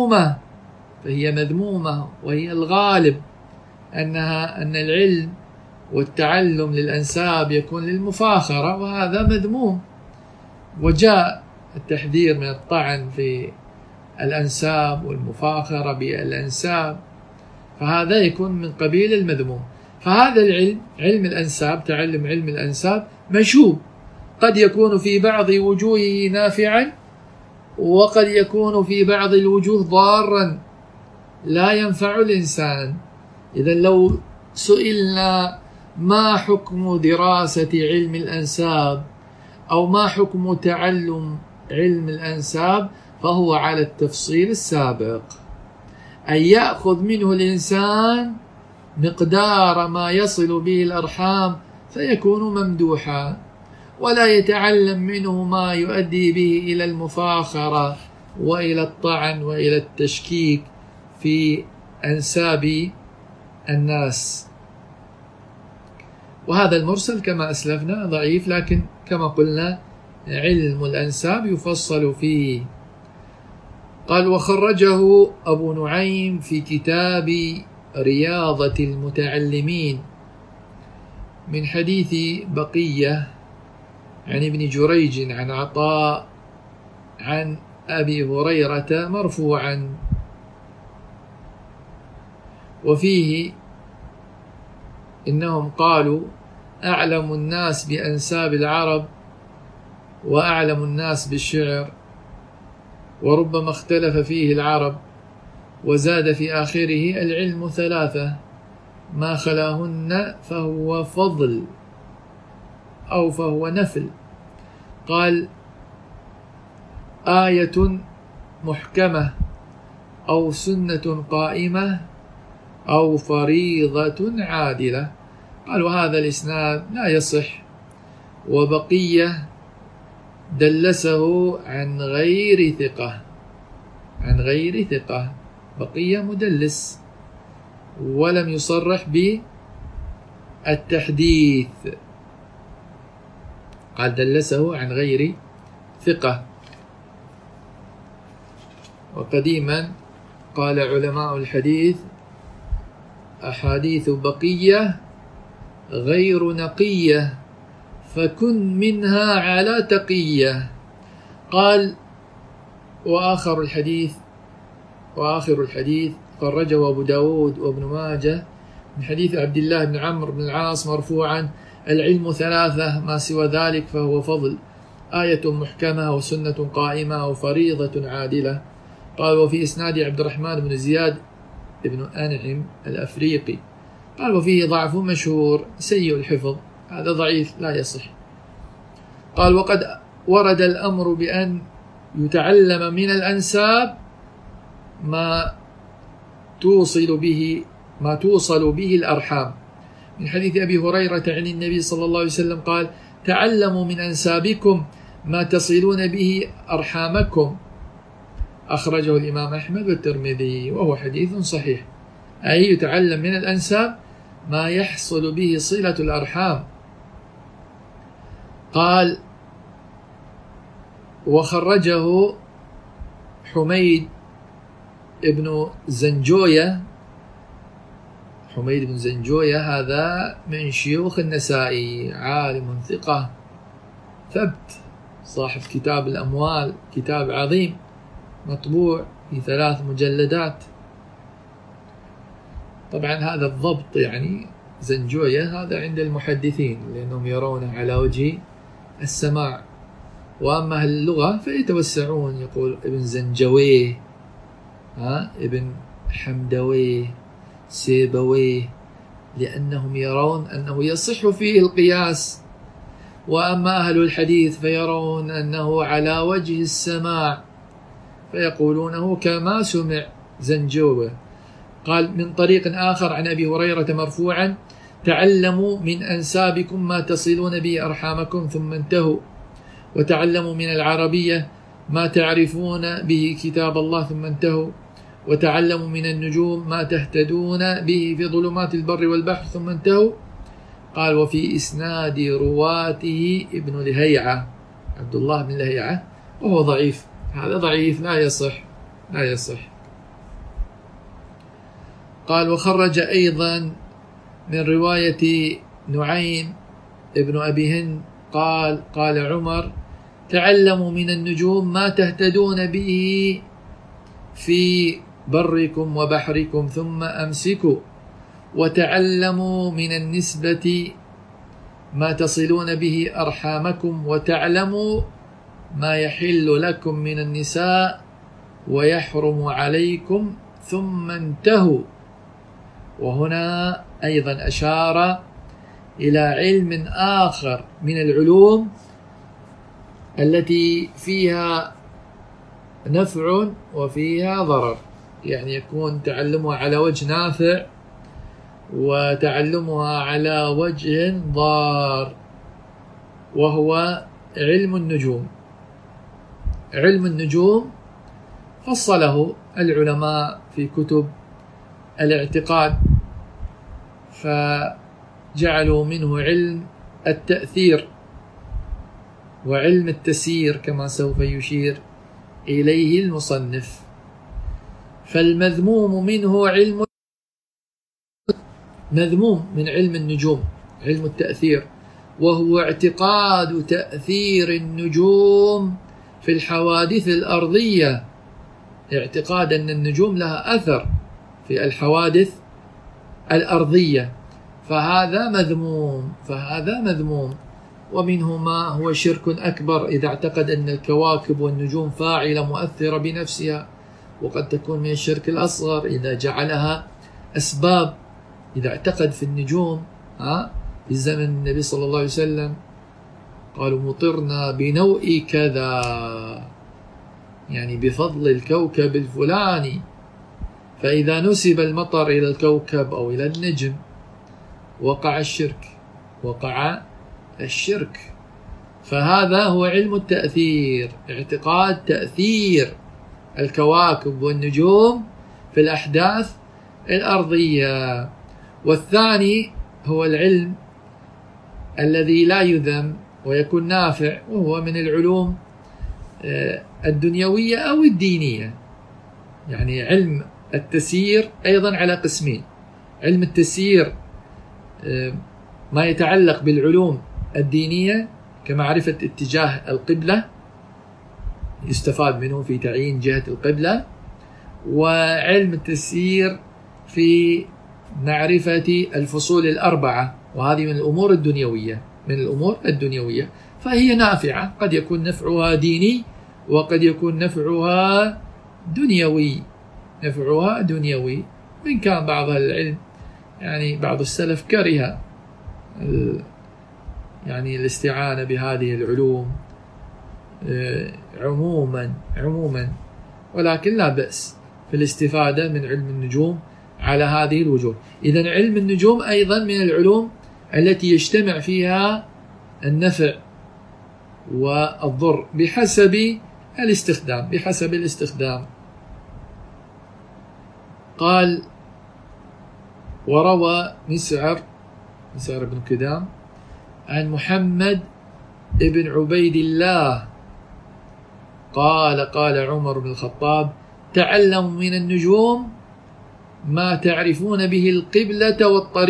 مذمومة، وهي الغالب أن العلم والتعلم للأنساب يكون للمفاخرة، وهذا مذموم. وجاء التحذير من الطعن في الأنساب والمفاخرة بالأنساب، فهذا يكون من قبيل المذموم. فهذا العلم، علم الأنساب، تعلم علم الأنساب مشوب، قد يكون في بعض وجوهه نافعا وقد يكون في بعض الوجوه ضارا لا ينفع الإنسان. إذا لو سئلنا ما حكم دراسة علم الأنساب أو ما حكم تعلم علم الأنساب، فهو على التفصيل السابق، أن يأخذ منه الإنسان مقدار ما يصل به الأرحام فيكون ممدوحا، ولا يتعلم منه ما يؤدي به إلى المفاخرة وإلى الطعن وإلى التشكيك في أنساب الناس. وهذا المرسل كما أسلفنا ضعيف، لكن كما قلنا علم الأنساب يفصل فيه. قال: وخرجه أبو نعيم في كتاب رياضة المتعلمين من حديث بقية عن ابن جريج عن عطاء عن أبي هريرة مرفوعا، وفيه إنهم قالوا: أعلم الناس بأنساب العرب وأعلم الناس بالشعر، وربما اختلف فيه العرب، وزاد في آخره: العلم ثلاثة ما خلاهن فهو فضل أو فهو نفل. قال: آية محكمة أو سنة قائمة أو فريضة عادلة. قال: وهذا الإسناد لا يصح، وبقية دلسه عن غير ثقة، عن غير ثقة، بقية مدلس ولم يصرح بالتحديث، قال دلسه عن غير ثقة. وقديما قال علماء الحديث: أحاديث بقية غير نقية فكن منها على تقية. قال: وآخر الحديث خرجه أبو داود وابن ماجه من حديث عبد الله بن عمرو بن العاص مرفوعا: العلم ثلاثة ما سوى ذلك فهو فضل، آية محكمة وسنة قائمة وفريضة عادلة. قال: وفي إسناد عبد الرحمن بن زياد بن أنعم الأفريقي. قال: وفيه ضعف مشهور سيء الحفظ، هذا ضعيف لا يصح. قال: وقد ورد الأمر بأن يتعلم من الأنساب ما توصل به الأرحام، من حديث أبي هريرة عن النبي صلى الله عليه وسلم قال: تعلموا من أنسابكم ما تصلون به أرحامكم. أخرجه الإمام أحمد والترمذي وهو حديث صحيح، أي يتعلم من الأنساب ما يحصل به صلة الأرحام. قال: وخرجه حميد بن زنجوية. حميد بن زنجوية هذا من شيوخ النسائي، عالم ثقة ثبت، صاحب كتاب الأموال، كتاب عظيم مطبوع في 3 مجلدات. طبعا هذا الضبط يعني زنجوية هذا عند المحدثين لأنهم يرونه على وجه السماع، وأما أهل اللغة فيتوسعون، يقول ابن زنجويه، ابن حمدويه، سيبويه، لأنهم يرون أنه يصح فيه القياس. وأما أهل الحديث فيرون أنه على وجه السماع فيقولونه كما سمع زنجوه. قال: من طريق آخر عن أبي هريرة مرفوعا: تعلموا من أنسابكم ما تصلون به أرحامكم ثم انتهوا، وتعلموا من العربية ما تعرفون به كتاب الله ثم انتهوا، وتعلموا من النجوم ما تهتدون به في ظلمات البر والبحر ثم انتهوا. قال: وفي إسناد رواته ابن لهيعة، عبد الله بن لهيعة، وهو ضعيف، هذا ضعيف لا يصح، لا يصح. قال: وخرج أيضا من رواية نعيم ابن أبي هند قال عمر: تعلموا من النجوم ما تهتدون به في بركم وبحركم ثم أمسكوا، وتعلموا من النسبة ما تصلون به أرحامكم، وتعلموا ما يحل لكم من النساء ويحرم عليكم ثم انتهوا. وهنا أيضا أشار إلى علم آخر من العلوم التي فيها نفع وفيها ضرر، يعني يكون تعلمها على وجه نافع وتعلمها على وجه ضار، وهو علم النجوم. علم النجوم فصله العلماء في كتب الاعتقاد، فجعلوا منه علم التأثير وعلم التسيير كما سوف يشير إليه المصنف. فالمذموم منه علم مذموم من علم النجوم علم التأثير، وهو اعتقاد تأثير النجوم في الحوادث الأرضية، اعتقاد أن النجوم لها أثر في الحوادث الأرضية، فهذا مذموم. ومنه ما هو شرك أكبر إذا اعتقد أن الكواكب والنجوم فاعلة مؤثرة بنفسها، وقد تكون من الشرك الأصغر إذا جعلها أسباب. إذا اعتقد في النجوم في زمن النبي صلى الله عليه وسلم قالوا مطرنا بنوء كذا، يعني بفضل الكوكب الفلاني، فإذا نسب المطر إلى الكوكب أو إلى النجم وقع الشرك. فهذا هو علم التأثير، اعتقاد تأثير الكواكب والنجوم في الأحداث الأرضية. والثاني هو العلم الذي لا يذم ويكون نافع، وهو من العلوم الدنيوية أو الدينية. يعني علم التسيير أيضا على قسمين: علم التسيير ما يتعلق بالعلوم الدينية كمعرفة اتجاه القبلة، يستفاد منه في تعيين جهة القبلة، وعلم التسيير في معرفة الفصول الأربعة، وهذه من الأمور الدنيوية، فهي نافعة، قد يكون نفعها ديني وقد يكون نفعها دنيوي. من كان بعض العلم، يعني بعض السلف كره يعني الاستعانة بهذه العلوم عموما، ولكن لا بأس في الاستفادة من علم النجوم على هذه الوجوه. إذن علم النجوم أيضا من العلوم التي يجتمع فيها النفع والضر بحسب الاستخدام. قال: وروى مسعر بن كدام عن محمد بن عبيد الله قال عمر بن الخطاب: تعلموا من النجوم ما تعرفون به القبلة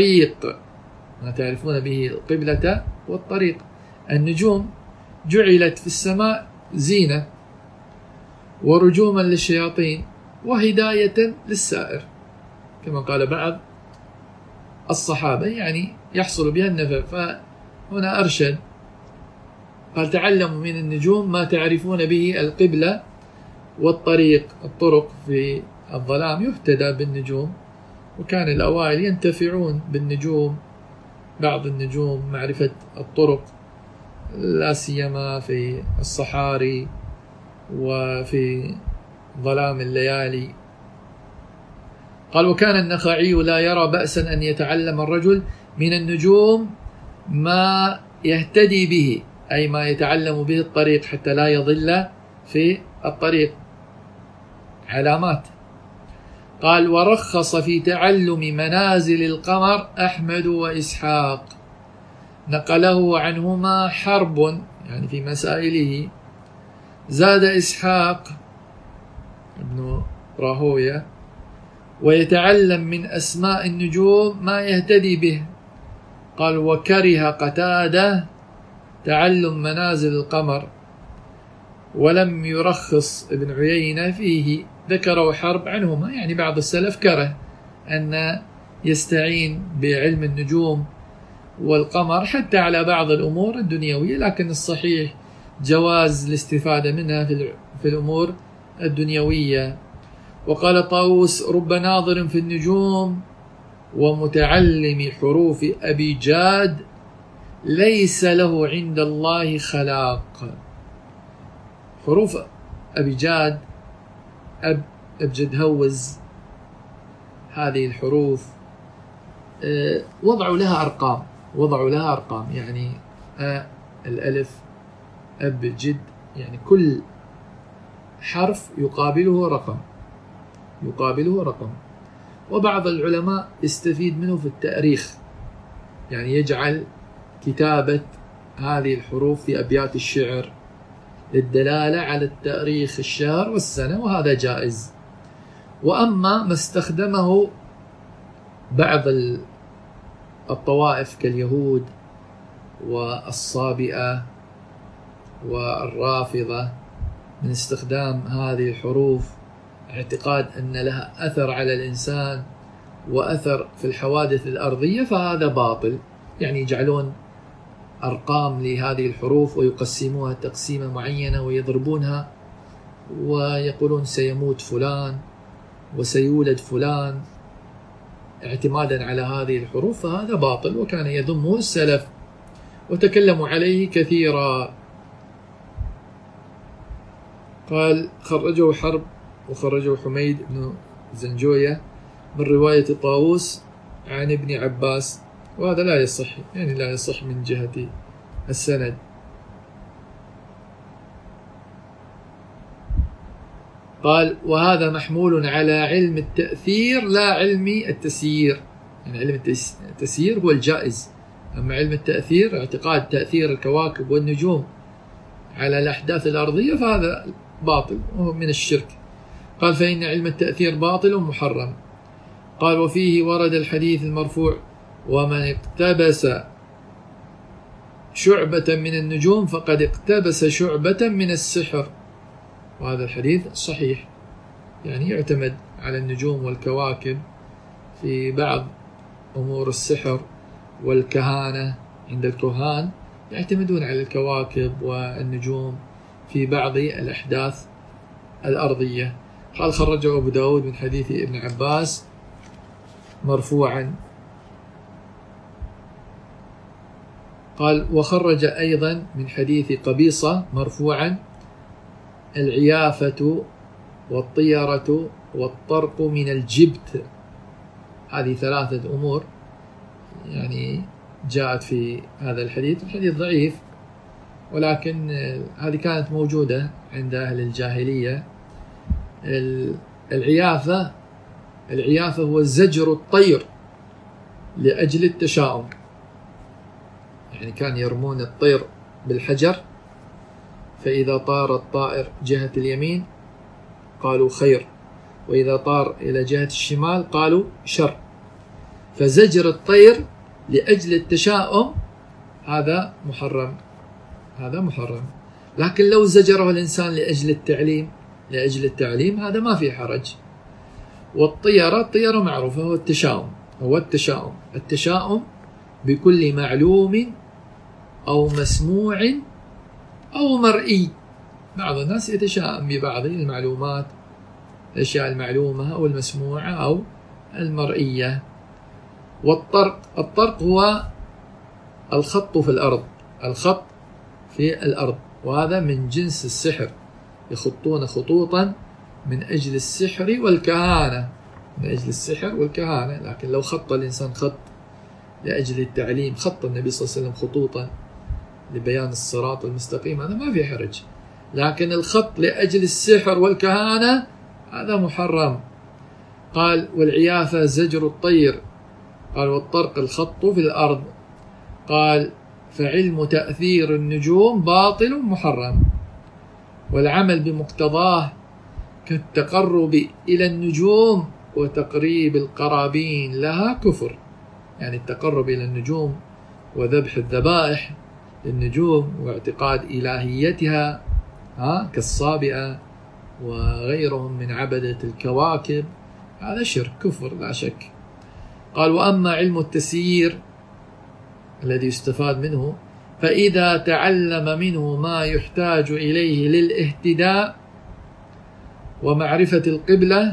والطريق. النجوم جعلت في السماء زينة ورجوما للشياطين وهداية للسائر، كما قال بعض الصحابة، يعني يحصل بها النفع. فهنا أرشد، قال: تعلموا من النجوم ما تعرفون به القبلة والطريق. الطرق في الظلام يهتدى بالنجوم، وكان الأوائل ينتفعون بالنجوم، بعض النجوم معرفة الطرق، لا سيما في الصحاري وفي ظلام الليالي. قال: وكان النخعي لا يرى بأسا أن يتعلم الرجل من النجوم ما يهتدي به، أي ما يتعلم به الطريق حتى لا يضل في الطريق، علامات. قال: ورخص في تعلم منازل القمر أحمد وإسحاق، نقله عنهما حرب يعني في مسائله. زاد إسحاق ابن راهوية: ويتعلم من أسماء النجوم ما يهتدي به. قال: وكره قتادة تعلم منازل القمر، ولم يرخص ابن عيينة فيه. ذكروا حرب عنهما، يعني بعض السلف كره أن يستعين بعلم النجوم والقمر حتى على بعض الأمور الدنيوية، لكن الصحيح جواز الاستفادة منها في الأمور الدنيوية. وقال طاووس: رب ناظر في النجوم ومتعلم حروف أبيجاد ليس له عند الله خلاق. حروف أبيجاد، أبجد هوز، هذه الحروف وضعوا لها أرقام، يعني الألف، أبجد، يعني كل حرف يقابله رقم. وبعض العلماء يستفيد منه في التأريخ، يعني يجعل كتابة هذه الحروف في أبيات الشعر للدلالة على التاريخ، الشهر والسنة، وهذا جائز. وأما ما استخدمه بعض الطوائف كاليهود والصابئة والرافضة من استخدام هذه الحروف اعتقاد أن لها أثر على الإنسان وأثر في الحوادث الأرضية، فهذا باطل. يعني يجعلون أرقام لهذه الحروف ويقسموها تقسيمة معينة ويضربونها ويقولون سيموت فلان وسيولد فلان اعتمادا على هذه الحروف، فهذا باطل وكان يذمه السلف وتكلموا عليه كثيرا. قال: خرجه حرب وخرجه حميد بن زنجوية من رواية طاووس عن ابن عباس، وهذا لا يصح، يعني لا يصح من جهة السند. قال: وهذا محمول على علم التأثير لا علم التسيير. يعني علم التسيير هو الجائز، أما علم التأثير اعتقاد تأثير الكواكب والنجوم على الأحداث الأرضية فهذا باطل وهو من الشرك. قال: فإن علم التأثير باطل ومحرم. قال: وفيه ورد الحديث المرفوع: ومن اقتبس شعبة من النجوم فقد اقتبس شعبة من السحر. وهذا الحديث صحيح، يعني يعتمد على النجوم والكواكب في بعض أمور السحر والكهانة. عند الكهان يعتمدون على الكواكب والنجوم في بعض الأحداث الأرضية. قال: خرجه أبو داود من حديث ابن عباس مرفوعا. قال: وخرج أيضا من حديث قبيصة مرفوعا: العيافة والطيرة والطرق من الجبت. هذه ثلاثة أمور يعني جاءت في هذا الحديث. الحديث ضعيف، ولكن هذه كانت موجودة عند أهل الجاهلية. العيافة هو زجر الطير لأجل التشاؤم، يعني كان يرمون الطير بالحجر، فإذا طار الطائر جهة اليمين قالوا خير، وإذا طار إلى جهة الشمال قالوا شر. فزجر الطير لأجل التشاؤم هذا محرم، لكن لو زجره الإنسان لأجل التعليم هذا ما في حرج. والطيرة معروفة، هو التشاؤم بكل معلوم أو مسموع أو مرئي. بعض الناس يتشاءم ببعض المعلومات، الأشياء المعلومة أو المسموعة أو المرئية. الطرق هو الخط في الأرض، وهذا من جنس السحر، يخطون خطوطا من أجل السحر والكهانة. لكن لو خط الإنسان خط لأجل التعليم، خط النبي صلى الله عليه وسلم خطوطا لبيان الصراط المستقيم، هذا ما في حرج. لكن الخط لأجل السحر والكهانة هذا محرم. قال: والعيافة زجر الطير. قال: والطرق الخط في الأرض. قال: فعلم تأثير النجوم باطل محرم، والعمل بمقتضاه كالتقرب إلى النجوم وتقريب القرابين لها كفر. يعني التقرب إلى النجوم وذبح الذبائح للنجوم واعتقاد إلهيتها كالصابئة وغيرهم من عبدة الكواكب، هذا شرك كفر لا شك. قال: وأما علم التسيير الذي يستفاد منه فإذا تعلم منه ما يحتاج إليه للاهتداء ومعرفة القبلة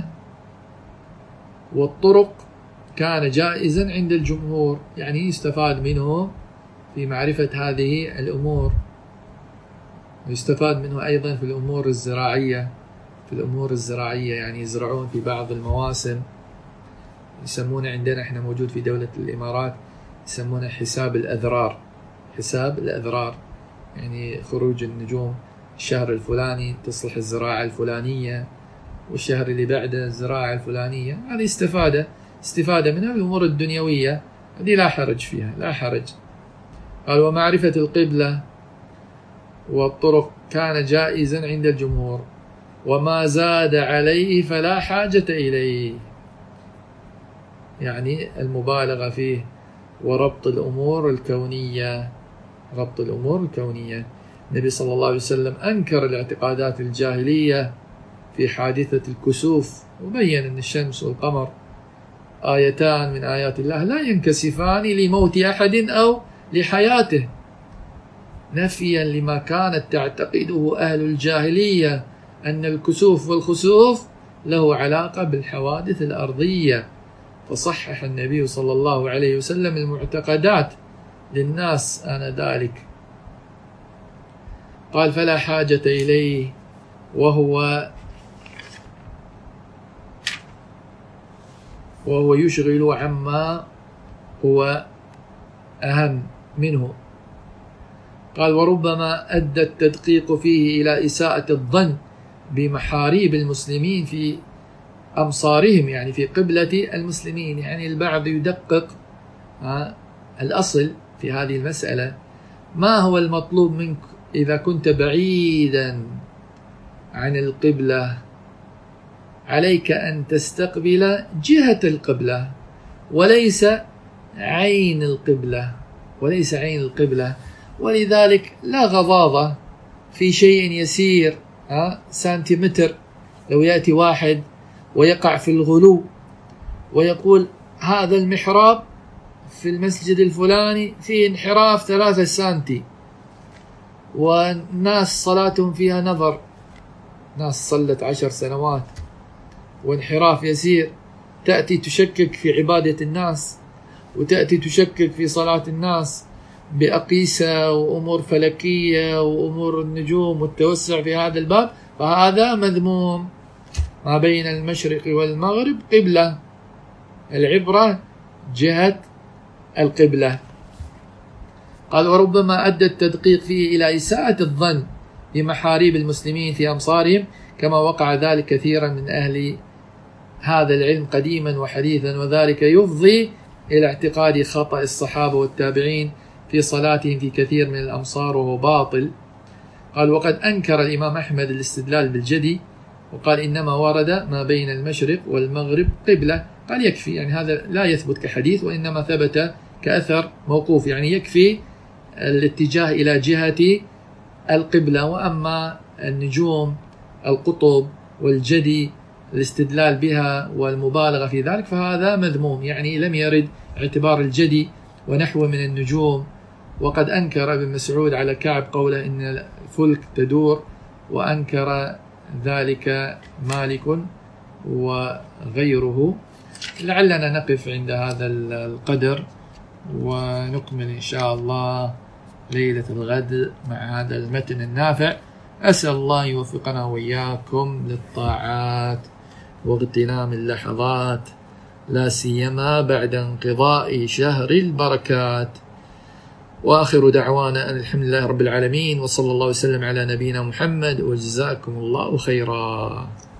والطرق كان جائزا عند الجمهور. يعني يستفاد منه في معرفة هذه الأمور، ويستفاد منه أيضا في الأمور الزراعية. يعني يزرعون في بعض المواسم، يسمونه عندنا احنا موجود في دولة الإمارات يسمونه حساب الأذرار. يعني خروج النجوم الشهر الفلاني تصلح الزراعة الفلانية، والشهر اللي بعده الزراعة الفلانية. هذه استفادة منها الأمور الدنيوية، هذه لا حرج فيها، لا حرج. قال ومعرفة القبلة والطرق كان جائزا عند الجمهور، وما زاد عليه فلا حاجة إليه. يعني المبالغة فيه. وربط الأمور الكونية. النبي صلى الله عليه وسلم أنكر الاعتقادات الجاهلية في حادثة الكسوف، وبين أن الشمس والقمر آيتان من آيات الله لا ينكسفان لموت أحد أو لحياته، نفيا لما كانت تعتقده أهل الجاهلية أن الكسوف والخسوف له علاقة بالحوادث الأرضية. فصحح النبي صلى الله عليه وسلم المعتقدات للناس آنذاك. قال فلا حاجة إليه، وهو يشغل عما هو أهم منه. قال وربما أدى التدقيق فيه إلى إساءة الظن بمحاريب المسلمين في أمصارهم، يعني في قبلة المسلمين. يعني البعض يدقق الأصل في هذه المسألة، ما هو المطلوب منك إذا كنت بعيدا عن القبلة؟ عليك أن تستقبل جهة القبلة وليس عين القبلة. ولذلك لا غضاضة في شيء يسير سنتيمتر. لو يأتي واحد ويقع في الغلو ويقول هذا المحراب في المسجد الفلاني فيه انحراف 3 سنتي، والناس صلاتهم فيها نظر، ناس صلت 10 سنوات وانحراف يسير، تأتي تشكك في عبادة الناس، وتأتي تشكك في صلاة الناس بأقيسة وأمور فلكية وأمور النجوم والتوسع في هذا الباب، فهذا مذموم. ما بين المشرق والمغرب قبلة، العبرة جهة القبلة. قال وربما أدى التدقيق فيه إلى إساءة الظن بمحاريب المسلمين في أمصارهم، كما وقع ذلك كثيرا من أهل هذا العلم قديما وحديثا، وذلك يفضي إلى اعتقاد خطأ الصحابة والتابعين في صلاتهم في كثير من الأمصار، وهو باطل. قال وقد أنكر الإمام أحمد الاستدلال بالجدي، وقال إنما ورد ما بين المشرق والمغرب قبلة. قال يكفي، يعني هذا لا يثبت كحديث، وإنما ثبت كأثر موقوف، يعني يكفي الاتجاه إلى جهة القبلة. وأما النجوم القطب والجدي الاستدلال بها والمبالغة في ذلك فهذا مذموم، يعني لم يرد اعتبار الجدي ونحو من النجوم. وقد أنكر ابن مسعود على كعب قوله إن الفلك تدور، وأنكر ذلك مالك وغيره. لعلنا نقف عند هذا القدر، ونكمل إن شاء الله ليلة الغد مع هذا المتن النافع. أسأل الله يوفقنا وإياكم للطاعات واغتنام اللحظات، لا سيما بعد انقضاء شهر البركات. وآخر دعوانا أن الحمد لله رب العالمين، وصلى الله وسلم على نبينا محمد، وجزاكم الله خيرا.